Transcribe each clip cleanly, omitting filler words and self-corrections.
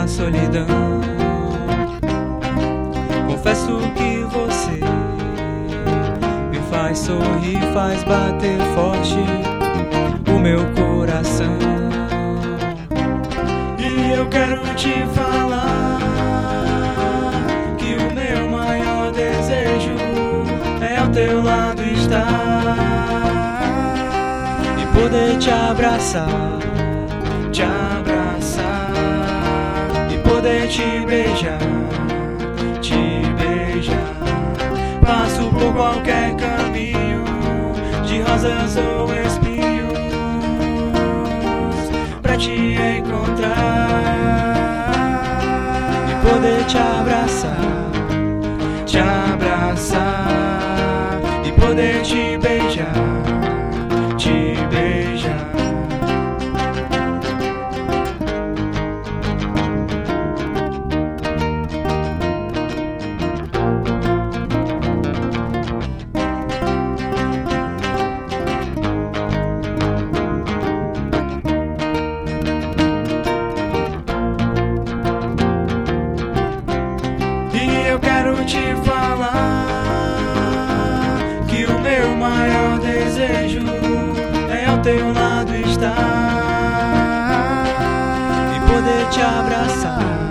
da solidão. Confesso que você me faz sorrir, faz bater forte o meu coração. E eu quero te falar que o meu maior desejo é ao teu lado estar e poder te abraçar e poder te beijar, Passo por qualquer caminho de rosas ou espinhos pra te encontrar e poder te abraçar e poder te beijar, Eu quero te falar que o meu maior desejo é ao teu lado estar e poder te abraçar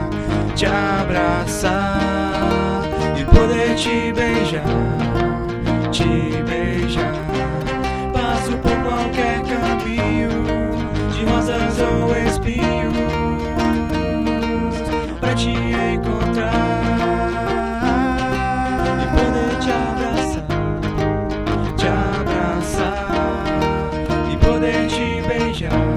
e poder te beijar, Passo por qualquer caminho de rosas ou espinhos pra te encontrar e poder te abraçar e poder te beijar,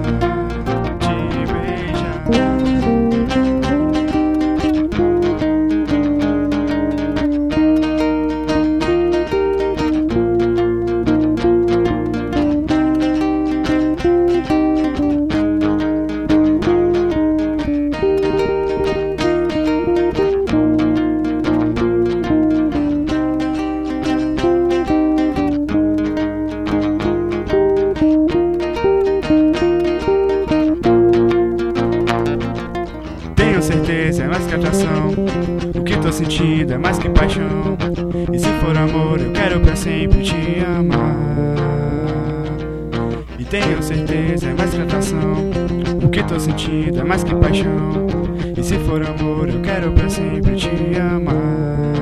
Tenho certeza, é mais que atração. O que tô sentindo é mais que paixão. E se for amor, eu quero pra sempre te amar. E tenho certeza, é mais que atração. O que tô sentindo é mais que paixão. E se for amor, eu quero pra sempre te amar.